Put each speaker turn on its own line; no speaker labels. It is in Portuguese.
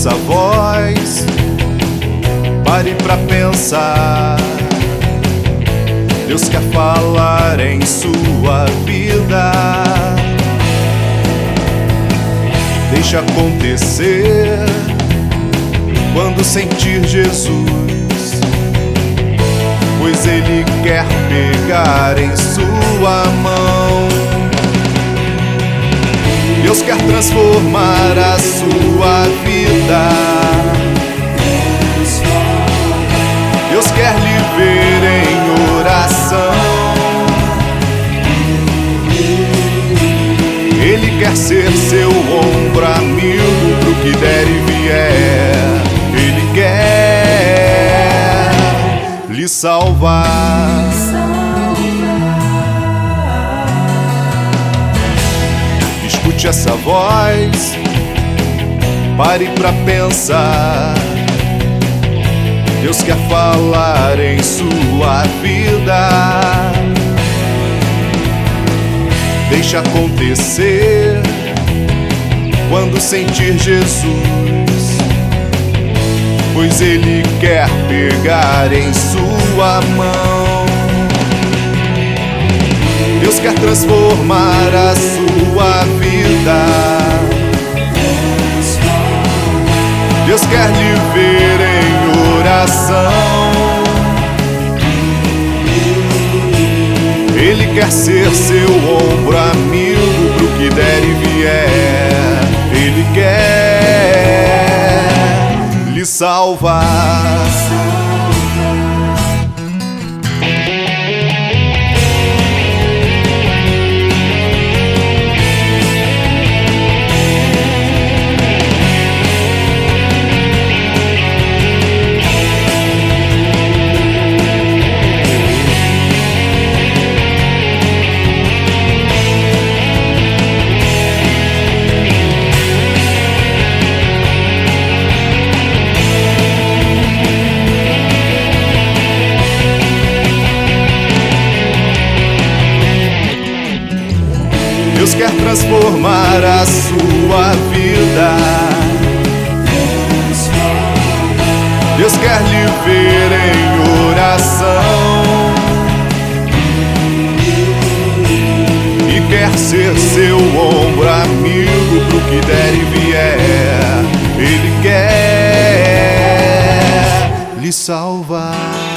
essa voz, pare pra pensar. Deus quer falar em sua vida. Deixa acontecer quando sentir Jesus, pois Ele quer pegar em sua mão. Deus quer transformar a sua vida. Deus quer lhe ver em oração. Ele quer ser seu ombro amigo pro que der e vier. Ele quer lhe salvar. Escute essa voz, pare pra pensar. Deus quer falar em sua vida. Deixa acontecer quando sentir Jesus, pois Ele quer pegar em sua mão. Deus quer transformar a sua vida. Deus quer lhe ver em oração. Ele quer ser seu ombro amigo pro que der e vier. Ele quer lhe salvar. Deus quer transformar a sua vida. Deus quer lhe ver em oração. E quer ser seu ombro amigo pro que der e vier. Ele quer lhe salvar.